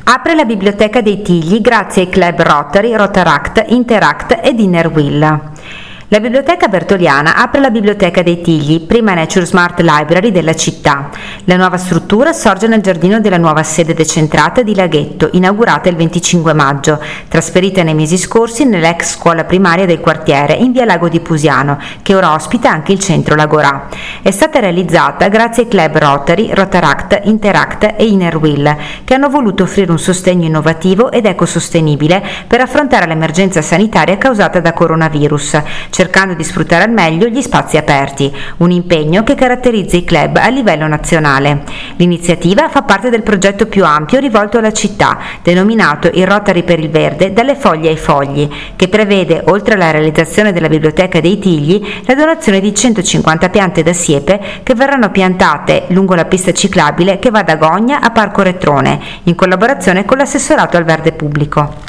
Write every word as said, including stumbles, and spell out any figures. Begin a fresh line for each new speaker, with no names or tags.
Apre la Biblioteca dei Tigli grazie ai club Rotary, Rotaract, Interact ed Innerwheel. La Biblioteca Bertoliana apre la Biblioteca dei Tigli, prima Nature Smart Library della città. La nuova struttura sorge nel giardino della nuova sede decentrata di Laghetto, inaugurata il venticinque maggio, trasferita nei mesi scorsi nell'ex scuola primaria del quartiere in via Lago di Pusiano, che ora ospita anche il centro Lagorà. È stata realizzata grazie ai club Rotary, Rotaract, Interact e Innerwheel, che hanno voluto offrire un sostegno innovativo ed ecosostenibile per affrontare l'emergenza sanitaria causata da coronavirus, cercando di sfruttare al meglio gli spazi aperti, un impegno che caratterizza i club a livello nazionale. L'iniziativa fa parte del progetto più ampio rivolto alla città, denominato il Rotary per il Verde dalle foglie ai fogli, che prevede, oltre alla realizzazione della Biblioteca dei Tigli, la donazione di centocinquanta piante da siepe che verranno piantate lungo la pista ciclabile che va da Gogna a Parco Retrone, in collaborazione con l'assessorato al verde pubblico.